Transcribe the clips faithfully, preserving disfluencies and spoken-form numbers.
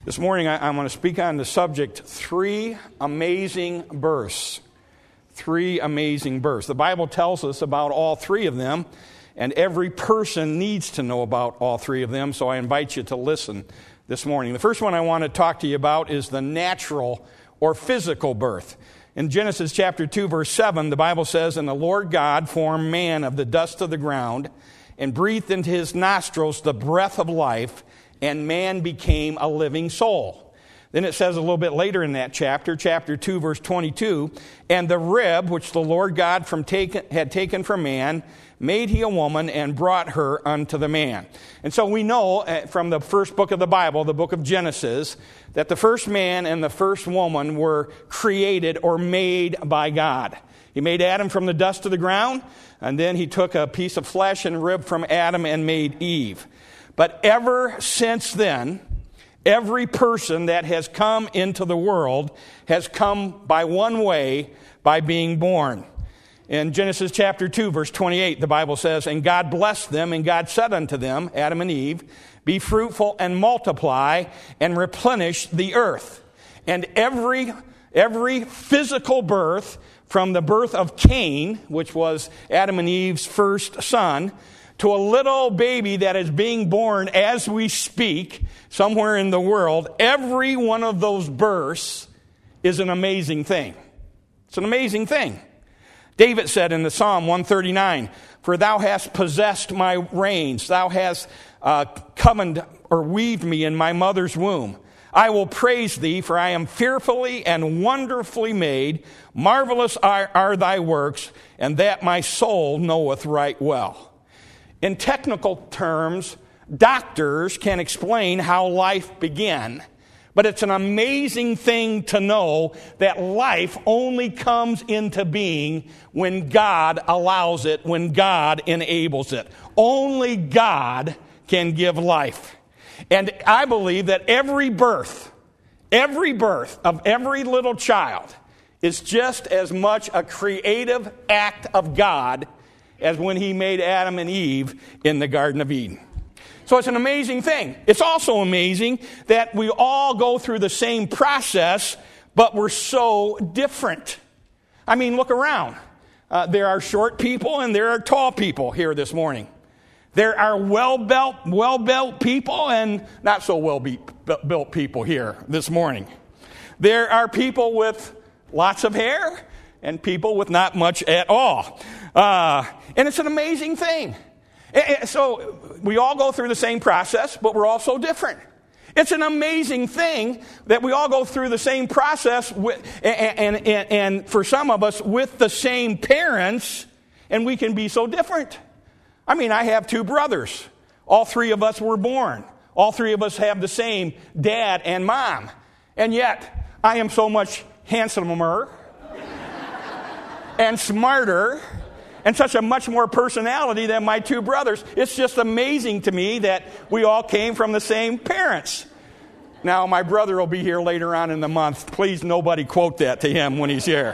This morning I, I'm going to speak on the subject, three amazing births. Three amazing births. The Bible tells us about all three of them, and every person needs to know about all three of them, so I invite you to listen this morning. The first one I want to talk to you about is the natural or physical birth. In Genesis chapter two, verse seven, the Bible says, "And the Lord God formed man of the dust of the ground, and breathed into his nostrils the breath of life, and man became a living soul." Then it says a little bit later in that chapter, chapter two, verse twenty-two, "And the rib which the Lord God from taken, had taken from man, made he a woman, and brought her unto the man." And so we know from the first book of the Bible, the book of Genesis, that the first man and the first woman were created or made by God. He made Adam from the dust of the ground, and then he took a piece of flesh and rib from Adam and made Eve. But ever since then, every person that has come into the world has come by one way, by being born. In Genesis chapter two, verse twenty-eight, the Bible says, "And God blessed them, and God said unto them," Adam and Eve, "Be fruitful and multiply, and replenish the earth." And every, every physical birth, from the birth of Cain, which was Adam and Eve's first son, to a little baby that is being born as we speak somewhere in the world, every one of those births is an amazing thing. It's an amazing thing. David said in the Psalm one thirty-nine, "For thou hast possessed my reins, thou hast uh, covened or weaved me in my mother's womb. I will praise thee, for I am fearfully and wonderfully made. Marvelous are, are thy works, and that my soul knoweth right well." In technical terms, doctors can explain how life began. But it's an amazing thing to know that life only comes into being when God allows it, when God enables it. Only God can give life. And I believe that every birth, every birth of every little child is just as much a creative act of God as when he made Adam and Eve in the Garden of Eden. So it's an amazing thing. It's also amazing that we all go through the same process, but we're so different. I mean, look around. Uh, there are short people and there are tall people here this morning. There are well-built, well-built people and not so well-built people here this morning. There are people with lots of hair and people with not much at all. Uh, and it's an amazing thing. So we all go through the same process, but we're all so different. It's an amazing thing that we all go through the same process, with, and, and, and, and for some of us, with the same parents, and we can be so different. I mean, I have two brothers. All three of us were born. All three of us have the same dad and mom. And yet, I am so much handsomer and smarter and such a much more personality than my two brothers. It's just amazing to me that we all came from the same parents. Now, my brother will be here later on in the month. Please, nobody quote that to him when he's here.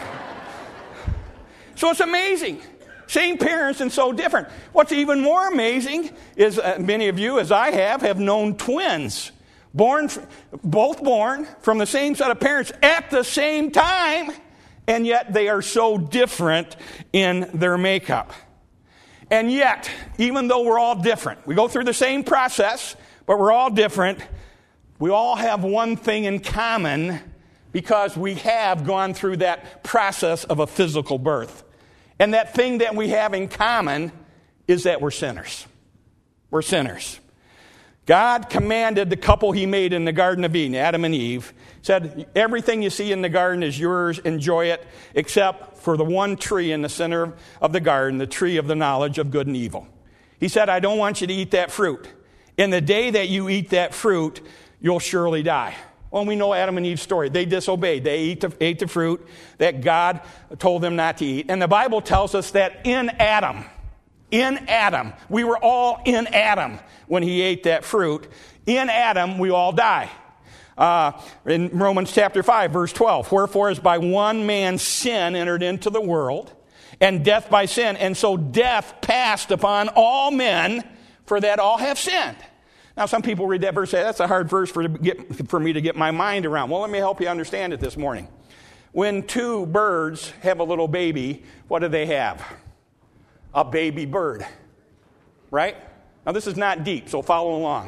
So it's amazing. Same parents and so different. What's even more amazing is uh, many of you, as I have, have known twins. Born, both born from the same set of parents at the same time, and yet they are so different in their makeup. And yet, even though we're all different, we go through the same process, but we're all different, we all have one thing in common because we have gone through that process of a physical birth. And that thing that we have in common is that we're sinners. We're sinners. God commanded the couple he made in the Garden of Eden, Adam and Eve, said, everything you see in the garden is yours, enjoy it, except for the one tree in the center of the garden, the tree of the knowledge of good and evil. He said, I don't want you to eat that fruit. In the day that you eat that fruit, you'll surely die. Well, we know Adam and Eve's story. They disobeyed. They ate the, ate the fruit that God told them not to eat. And the Bible tells us that in Adam, in Adam, we were all in Adam when he ate that fruit. In Adam, we all die. Uh, in Romans chapter five, verse twelve, wherefore as by one man's sin entered into the world, and death by sin, and so death passed upon all men, for that all have sinned. Now, some people read that verse and say, that's a hard verse for, to get, for me to get my mind around. Well, let me help you understand it this morning. When two birds have a little baby, what do they have? A baby bird, right? Now, this is not deep, so follow along.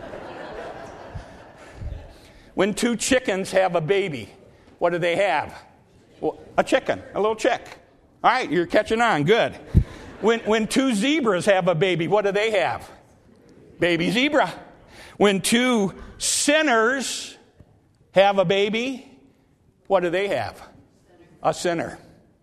When two chickens have a baby, what do they have? Well, a chicken, a little chick. All right, you're catching on, good. When, when two zebras have a baby, what do they have? Baby zebra. When two sinners have a baby, what do they have? A sinner.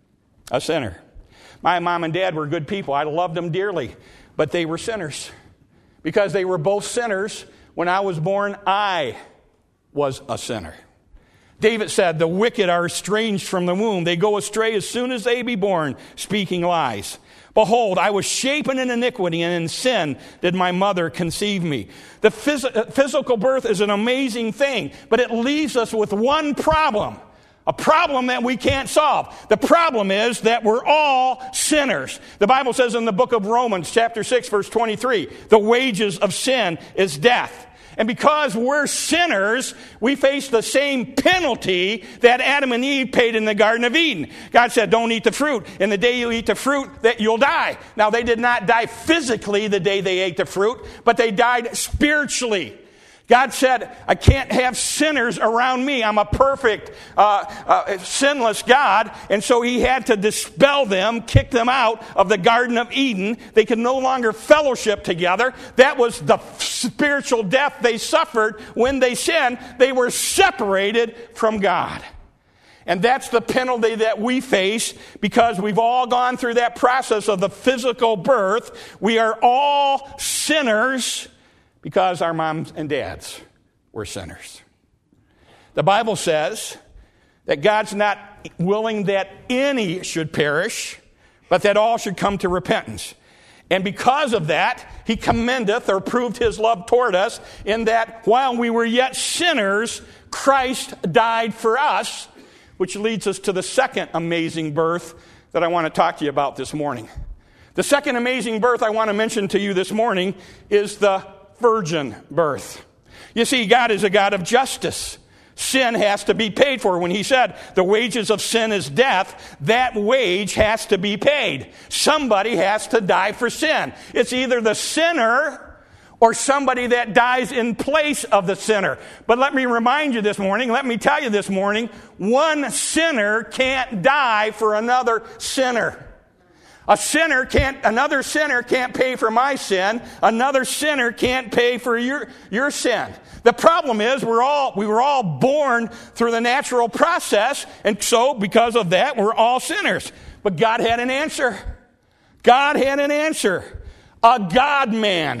A sinner. My mom and dad were good people. I loved them dearly, but they were sinners. Because they were both sinners, when I was born, I was a sinner. David said, the wicked are estranged from the womb. They go astray as soon as they be born, speaking lies. Behold, I was shapen in iniquity, and in sin did my mother conceive me. The phys- physical birth is an amazing thing, but it leaves us with one problem. A problem that we can't solve. The problem is that we're all sinners. The Bible says in the book of Romans, chapter six, verse twenty-three, the wages of sin is death. And because we're sinners, we face the same penalty that Adam and Eve paid in the Garden of Eden. God said, don't eat the fruit. And the day you eat the fruit, that you'll die. Now, they did not die physically the day they ate the fruit, but they died spiritually. God said, I can't have sinners around me. I'm a perfect, uh, uh, sinless God. And so he had to dispel them, kick them out of the Garden of Eden. They could no longer fellowship together. That was the spiritual death they suffered when they sinned. They were separated from God. And that's the penalty that we face because we've all gone through that process of the physical birth. We are all sinners because our moms and dads were sinners. The Bible says that God's not willing that any should perish, but that all should come to repentance. And because of that, he commendeth or proved his love toward us in that while we were yet sinners, Christ died for us, which leads us to the second amazing birth that I want to talk to you about this morning. The second amazing birth I want to mention to you this morning is the virgin birth. You see, God is a God of justice. Sin has to be paid for. When he said the wages of sin is death, that wage has to be paid. Somebody has to die for sin. It's either the sinner or somebody that dies in place of the sinner. But let me remind you this morning, let me tell you this morning, one sinner can't die for another sinner. A sinner can't, another sinner can't pay for my sin. Another sinner can't pay for your, your sin. The problem is we're all, we were all born through the natural process. And so because of that, we're all sinners. But God had an answer. God had an answer. A God-man.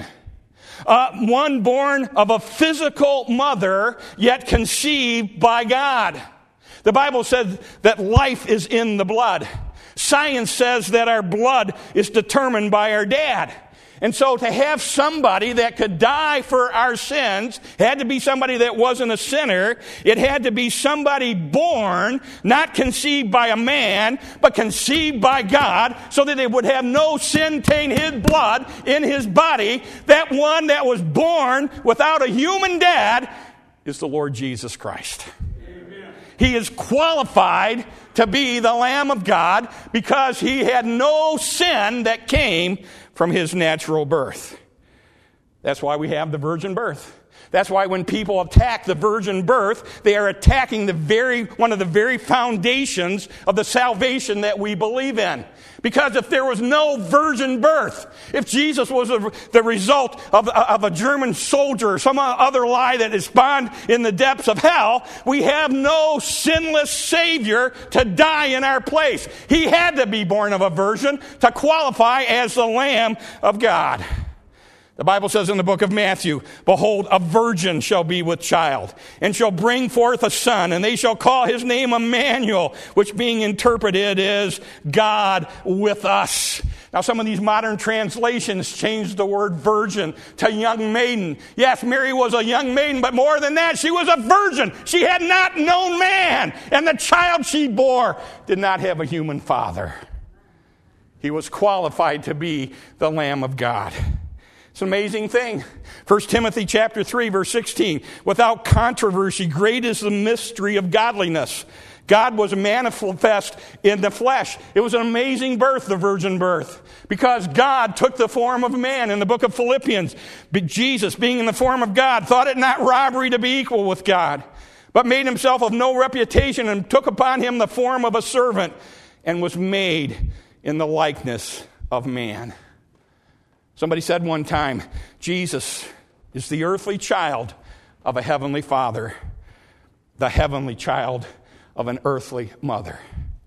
Uh, one born of a physical mother, yet conceived by God. The Bible says that life is in the blood. Science says that our blood is determined by our dad. And so to have somebody that could die for our sins had to be somebody that wasn't a sinner. It had to be somebody born, not conceived by a man, but conceived by God, so that it would have no sin taint his blood in his body. That one that was born without a human dad is the Lord Jesus Christ. Amen. He is qualified to be the Lamb of God because he had no sin that came from his natural birth. That's why we have the virgin birth. That's why when people attack the virgin birth, they are attacking the very one of the very foundations of the salvation that we believe in. Because if there was no virgin birth, if Jesus was a, the result of, of a German soldier or some other lie that is spawned in the depths of hell, we have no sinless Savior to die in our place. He had to be born of a virgin to qualify as the Lamb of God. The Bible says in the book of Matthew, behold, a virgin shall be with child, and shall bring forth a son, and they shall call his name Emmanuel, which being interpreted is God with us. Now, some of these modern translations change the word virgin to young maiden. Yes, Mary was a young maiden, but more than that, she was a virgin. She had not known man, and the child she bore did not have a human father. He was qualified to be the Lamb of God. It's an amazing thing. First Timothy chapter three, verse sixteen. Without controversy, great is the mystery of godliness. God was manifest in the flesh. It was an amazing birth, the virgin birth, because God took the form of a man. In the book of Philippians, Jesus, being in the form of God, thought it not robbery to be equal with God, but made himself of no reputation and took upon him the form of a servant and was made in the likeness of man. Somebody said one time, Jesus is the earthly child of a heavenly father, the heavenly child of an earthly mother.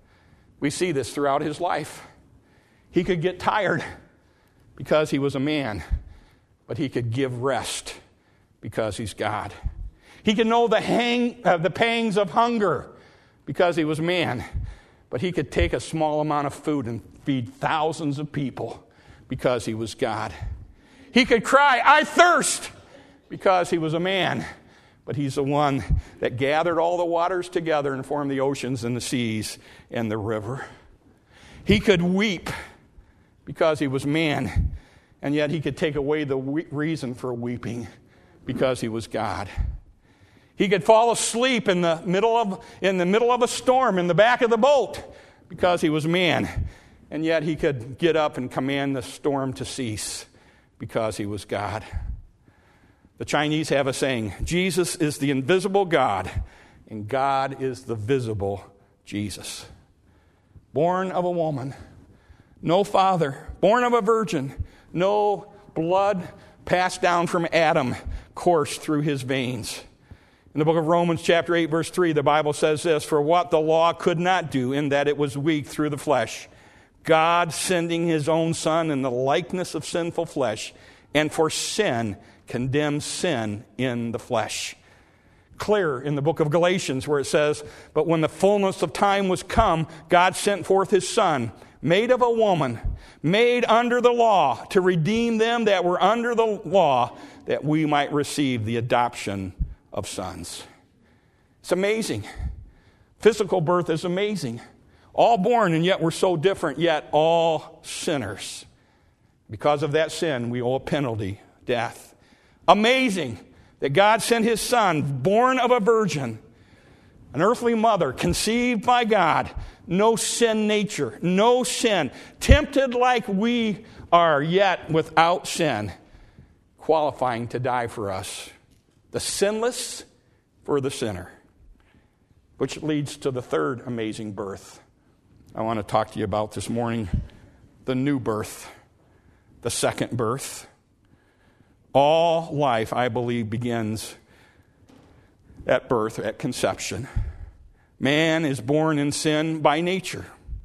We see this throughout his life. He could get tired because he was a man, but he could give rest because he's God. He could know the, hang, uh, the pangs of hunger because he was man, but he could take a small amount of food and feed thousands of people because he was God. He could cry, I thirst, because he was a man, but he's the one that gathered all the waters together and formed the oceans and the seas and the river. He could weep because he was man, and yet he could take away the we- reason for weeping because he was God. He could fall asleep in the middle of in the middle of a storm in the back of the boat because he was man. And yet he could get up and command the storm to cease because he was God. The Chinese have a saying, Jesus is the invisible God, and God is the visible Jesus. Born of a woman, no father, born of a virgin, no blood passed down from Adam coursed through his veins. In the book of Romans chapter eight, verse three, the Bible says this, for what the law could not do, in that it was weak through the flesh, God sending his own Son in the likeness of sinful flesh, and for sin condemns sin in the flesh. Clear in the book of Galatians where it says, but when the fullness of time was come, God sent forth his Son, made of a woman, made under the law, to redeem them that were under the law, that we might receive the adoption of sons. It's amazing. Physical birth is amazing. All born, and yet we're so different, yet all sinners. Because of that sin, we owe a penalty, death. Amazing that God sent his Son, born of a virgin, an earthly mother, conceived by God, no sin nature, no sin, tempted like we are, yet without sin, qualifying to die for us. The sinless for the sinner. Which leads to the third amazing birth I want to talk to you about this morning, the new birth, the second birth. All life, I believe, begins at birth, at conception. Man is born in sin by nature.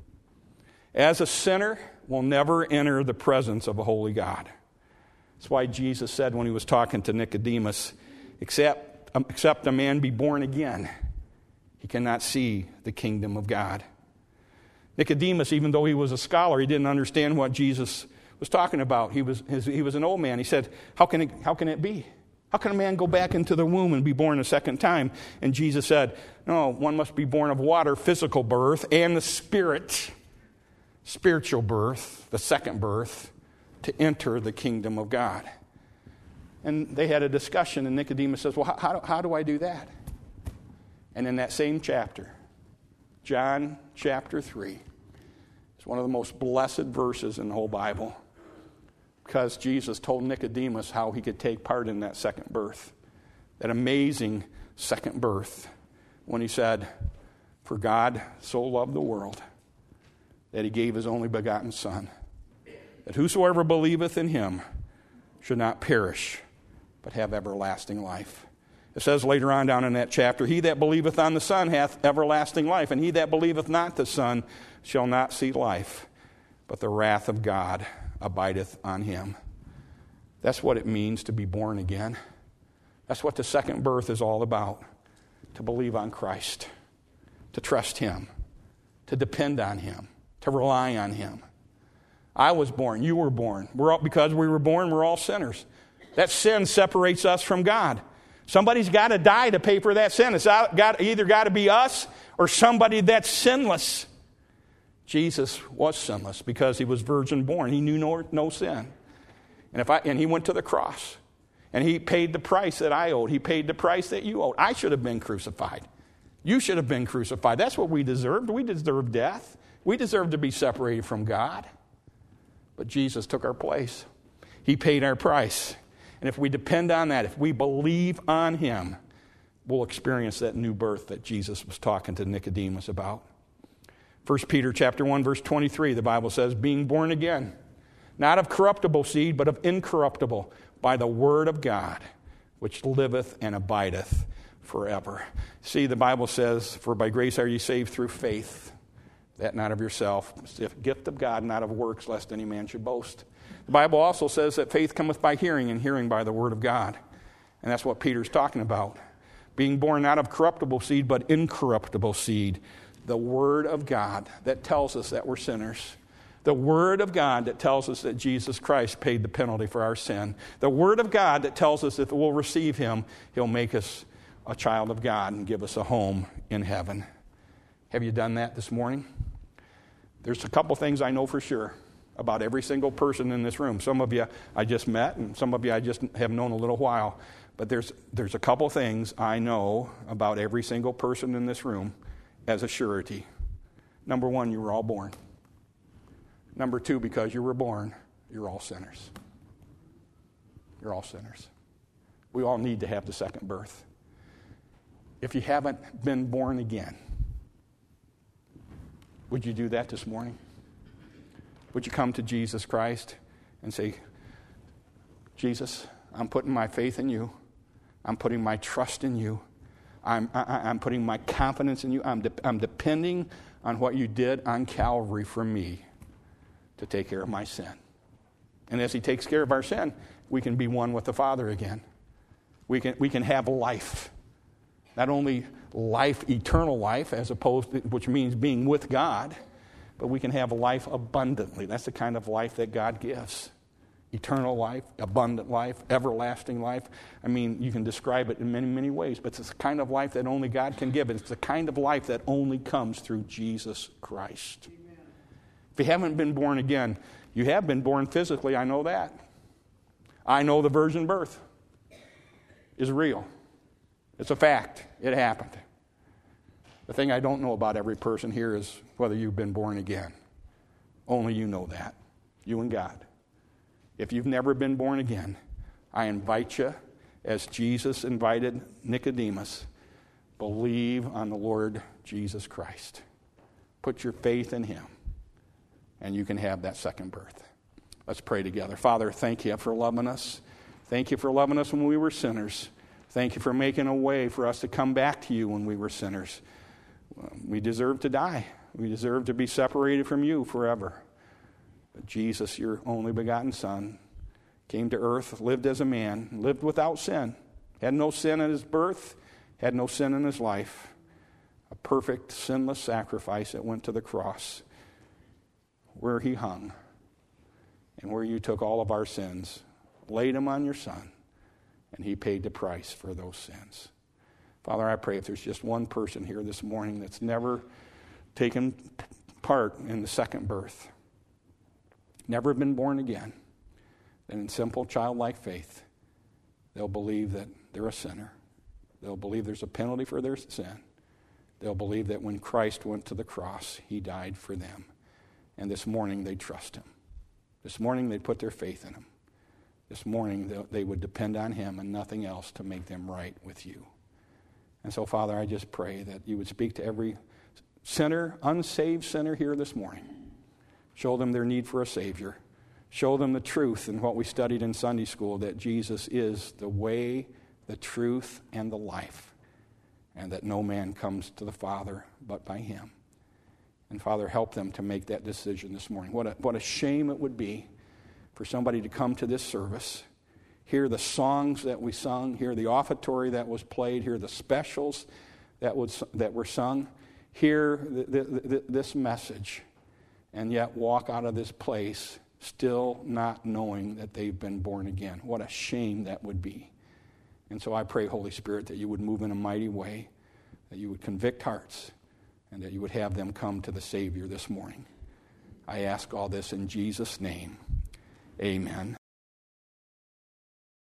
As a sinner, will never enter the presence of a holy God. That's why Jesus said when he was talking to Nicodemus, except, um, except a man be born again, he cannot see the kingdom of God. Nicodemus, even though he was a scholar, he didn't understand what Jesus was talking about. He was, his, he was an old man. He said, how can, it, how can it be? How can a man go back into the womb and be born a second time? And Jesus said, no, one must be born of water, physical birth, and the Spirit, spiritual birth, the second birth, to enter the kingdom of God. And they had a discussion, and Nicodemus says, well, how, how, how do I do that? And in that same chapter, John chapter three, it's one of the most blessed verses in the whole Bible, because Jesus told Nicodemus how he could take part in that second birth, that amazing second birth, when he said, for God so loved the world that he gave his only begotten Son, that whosoever believeth in him should not perish, but have everlasting life. It says later on down in that chapter, he that believeth on the Son hath everlasting life, and he that believeth not the Son shall not see life, but the wrath of God abideth on him. That's what it means to be born again. That's what the second birth is all about. To believe on Christ, to trust him, to depend on him, to rely on him. I was born, you were born. We're all, because we were born, we're all sinners. That sin separates us from God. Somebody's got to die to pay for that sin. It's got, either got to be us or somebody that's sinless. Jesus was sinless because he was virgin born. He knew no, no sin. And if I and he went to the cross. And he paid the price that I owed. He paid the price that you owed. I should have been crucified. You should have been crucified. That's what we deserved. We deserved death. We deserved to be separated from God. But Jesus took our place. He paid our price. And if we depend on that, if we believe on him, we'll experience that new birth that Jesus was talking to Nicodemus about. First Peter chapter one, verse twenty-three, the Bible says, being born again, not of corruptible seed, but of incorruptible, by the word of God, which liveth and abideth forever. See, the Bible says, for by grace are ye saved through faith, that not of yourself, it's the gift of God, not of works, lest any man should boast. The Bible also says that faith cometh by hearing, and hearing by the word of God. And that's what Peter's talking about. Being born not of corruptible seed, but incorruptible seed. The word of God that tells us that we're sinners. The word of God that tells us that Jesus Christ paid the penalty for our sin. The word of God that tells us if we'll receive him, he'll make us a child of God and give us a home in heaven. Have you done that this morning? There's a couple things I know for sure about every single person in this room. Some of you I just met, and some of you I just have known a little while. But there's there's a couple things I know about every single person in this room as a surety. Number one, you were all born. Number two, because you were born, you're all sinners. You're all sinners. We all need to have the second birth. If you haven't been born again, would you do that this morning? Would you come to Jesus Christ and say, Jesus, I'm putting my faith in you. I'm putting my trust in you. I'm, I, I'm putting my confidence in you. I'm, de- I'm depending on what you did on Calvary for me to take care of my sin. And as he takes care of our sin, we can be one with the Father again. We can, we can have life. Not only life, eternal life, as opposed to, which means being with God, but we can have life abundantly. That's the kind of life that God gives. Eternal life, abundant life, everlasting life. I mean, you can describe it in many, many ways, but it's the kind of life that only God can give. It's the kind of life that only comes through Jesus Christ. Amen. If you haven't been born again, you have been born physically, I know that. I know the virgin birth is real. It's a fact. It happened. The thing I don't know about every person here is whether you've been born again. Only you know that. You and God. If you've never been born again, I invite you, as Jesus invited Nicodemus, believe on the Lord Jesus Christ. Put your faith in him, and you can have that second birth. Let's pray together. Father, thank you for loving us. Thank you for loving us when we were sinners. Thank you for making a way for us to come back to you when we were sinners. We deserve to die. We deserve to be separated from you forever. But Jesus, your only begotten Son, came to earth, lived as a man, lived without sin, had no sin in his birth, had no sin in his life. A perfect, sinless sacrifice that went to the cross, where he hung, and where you took all of our sins, laid them on your Son, and he paid the price for those sins. Father, I pray if there's just one person here this morning that's never taken part in the second birth, never been born again, then in simple childlike faith, they'll believe that they're a sinner. They'll believe there's a penalty for their sin. They'll believe that when Christ went to the cross, he died for them. And this morning, they trust him. This morning, they put their faith in him. This morning, they would depend on him and nothing else to make them right with you. And so, Father, I just pray that you would speak to every sinner, unsaved sinner here this morning. Show them their need for a Savior. Show them the truth in what we studied in Sunday school, that Jesus is the way, the truth, and the life, and that no man comes to the Father but by him. And, Father, help them to make that decision this morning. What a, what a shame it would be for somebody to come to this service, hear the songs that we sung, hear the offertory that was played, hear the specials that, was, that were sung, hear the, the, the, this message, and yet walk out of this place still not knowing that they've been born again. What a shame that would be. And so I pray, Holy Spirit, that you would move in a mighty way, that you would convict hearts, and that you would have them come to the Savior this morning. I ask all this in Jesus' name. Amen.